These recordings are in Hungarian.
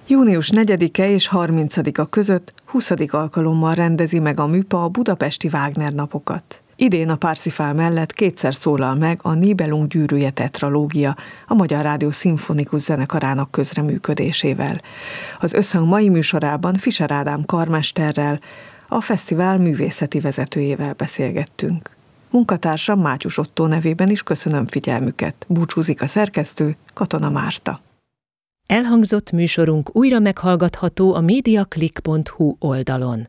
Június 4-e és 30-a között 20. alkalommal rendezi meg a MÜPA a budapesti Wagner napokat. Idén a Parsifal mellett kétszer szólal meg a Nibelung gyűrűje tetralógia a Magyar Rádió Szimfonikus Zenekarának közreműködésével. Az Összhang mai műsorában Fischer Ádám karmesterrel, a fesztivál művészeti vezetőjével beszélgettünk. Munkatársam Mátyus Ottó nevében is köszönöm figyelmüket. Búcsúzik a szerkesztő, Katona Márta. Elhangzott műsorunk újra meghallgatható a mediaclick.hu oldalon.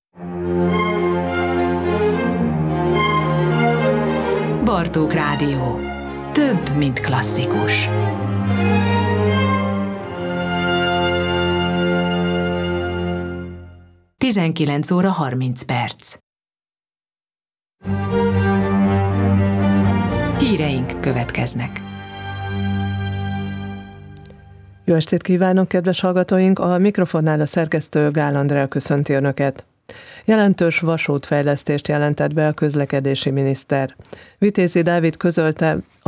Bartók Rádió. Több, mint klasszikus. Tizenkilenc óra 30 perc. Híreink következnek. Jó estét kívánok, kedves hallgatóink! A mikrofonnál a szerkesztő Gál Andrea köszönti Önöket. Jelentős vasútfejlesztést jelentett be a közlekedési miniszter. Vitézi Dávid közölte, a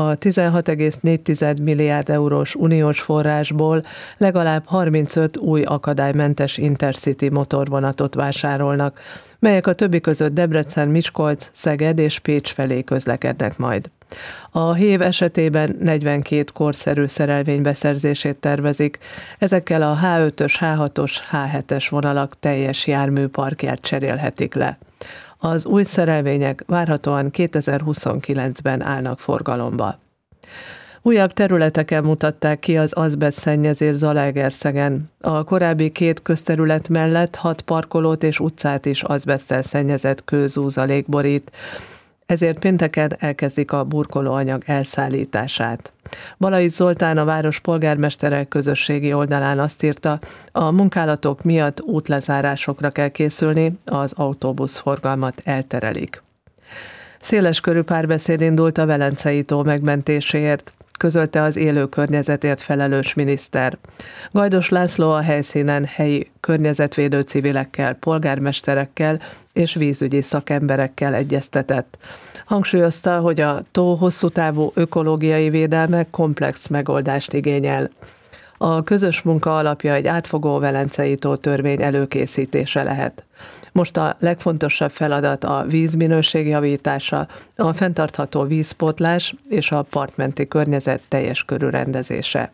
16,4 milliárd eurós uniós forrásból legalább 35 új akadálymentes Intercity motorvonatot vásárolnak, melyek a többi között Debrecen, Miskolc, Szeged és Pécs felé közlekednek majd. A HÉV esetében 42 korszerű szerelvény beszerzését tervezik, ezekkel a H5-ös, H6-os, H7-es vonalak teljes járműparkját cserélhetik le. Az új szerelvények várhatóan 2029-ben állnak forgalomba. Újabb területeken mutatták ki az azbestszennyezés Zalaegerszegen. A korábbi 2 közterület mellett 6 parkolót és utcát is azbeszttel szennyezett kőzúzalék borít, ezért pénteken elkezdik a burkolóanyag elszállítását. Balai Zoltán, a város polgármestere közösségi oldalán azt írta, a munkálatok miatt útlezárásokra kell készülni, az autóbuszforgalmat elterelik. Széleskörű párbeszéd indult a Velencei tó megmentéséért, közölte az élő környezetért felelős miniszter. Gajdos László a helyszínen helyi környezetvédő civilekkel, polgármesterekkel és vízügyi szakemberekkel egyeztetett. Hangsúlyozta, hogy a tó hosszú távú ökológiai védelme komplex megoldást igényel. A közös munka alapja egy átfogó Velencei tó törvény előkészítése lehet. Most a legfontosabb feladat a vízminőség javítása, a fenntartható vízpótlás és a partmenti környezet teljes körű rendezése.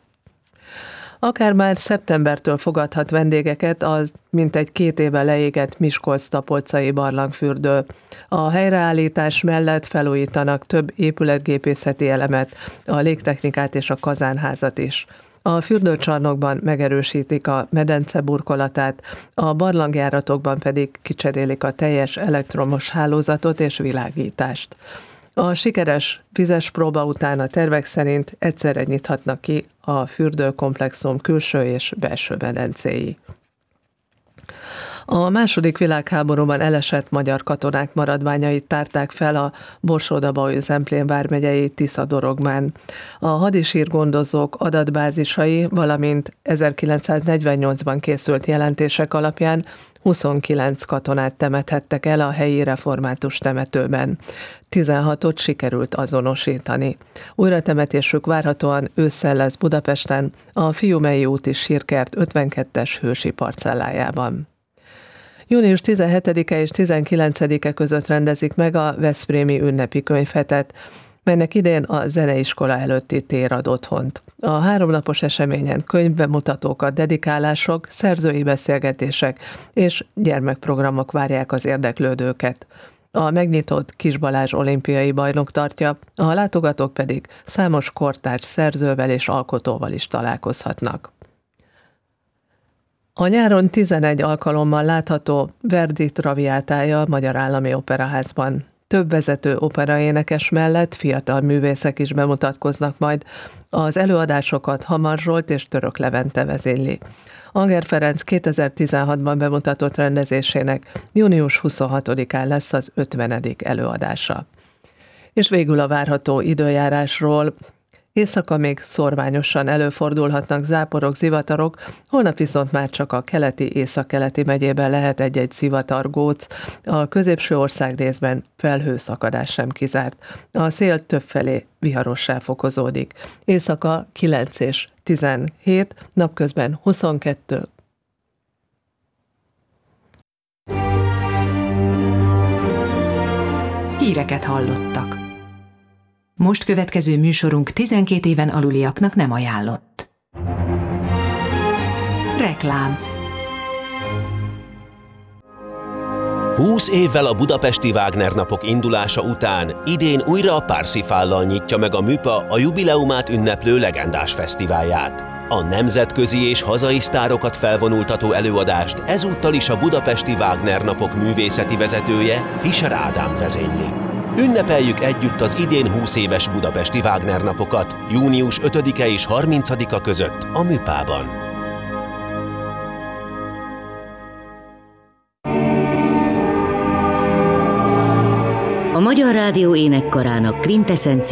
Akár már szeptembertől fogadhat vendégeket az mintegy 2 éve leégett Miskolc-Tapolcai barlangfürdő. A helyreállítás mellett felújítanak több épületgépészeti elemet, a légtechnikát és a kazánházat is. A fürdőcsarnokban megerősítik a medence burkolatát, a barlangjáratokban pedig kicserélik a teljes elektromos hálózatot és világítást. A sikeres vizes próba után a tervek szerint egyszerre nyithatnak ki a fürdőkomplexum külső és belső medencéi. A II. Világháborúban elesett magyar katonák maradványait tárták fel a Borsódabaúj-Zemplén vármegyei Tisza-Dorogmán. A hadisírgondozók adatbázisai, valamint 1948-ban készült jelentések alapján 29 katonát temethettek el a helyi református temetőben. 16-ot sikerült azonosítani. Újratemetésük várhatóan ősszel lesz Budapesten, a Fiumei úti sírkert 52-es hősi parcellájában. Június 17-e és 19-e között rendezik meg a veszprémi ünnepi könyvhetet, melynek idén a zeneiskola előtti tér ad otthont. A 3 napos eseményen könyvbemutatókat, dedikálások, szerzői beszélgetések és gyermekprogramok várják az érdeklődőket. A megnyitót Kis Balázs olimpiai bajnok tartja, a látogatók pedig számos kortárs szerzővel és alkotóval is találkozhatnak. A nyáron 11 alkalommal látható Verdi Traviátája a Magyar Állami Operaházban. Több vezető operaénekes mellett fiatal művészek is bemutatkoznak majd. Az előadásokat Hamar Zsolt és Török Levente vezényli. Anger Ferenc 2016-ban bemutatott rendezésének június 26-án lesz az 50. előadása. És végül a várható időjárásról. Éjszaka még szórványosan előfordulhatnak záporok, zivatarok, holnap viszont már csak a keleti, északkeleti megyében lehet egy-egy zivatar, góc, a középső országrészben felhőszakadás sem kizárt. A szél többfelé viharossá fokozódik. Éjszaka 9 és 17, napközben 22. Híreket hallottak. Most következő műsorunk 12 éven aluliaknak nem ajánlott. Reklám. 20 évvel a budapesti Wagner napok indulása után idén újra a Parsifállal nyitja meg a MÜPA a jubileumát ünneplő legendás fesztiválját. A nemzetközi és hazai sztárokat felvonultató előadást ezúttal is a budapesti Wagner napok művészeti vezetője, Fischer Ádám vezényli. Ünnepeljük együtt az idén 20 éves budapesti Wagner napokat, június 5-e és 30-a között a MÜPA-ban. A Magyar Rádió énekkarának quintesszenciális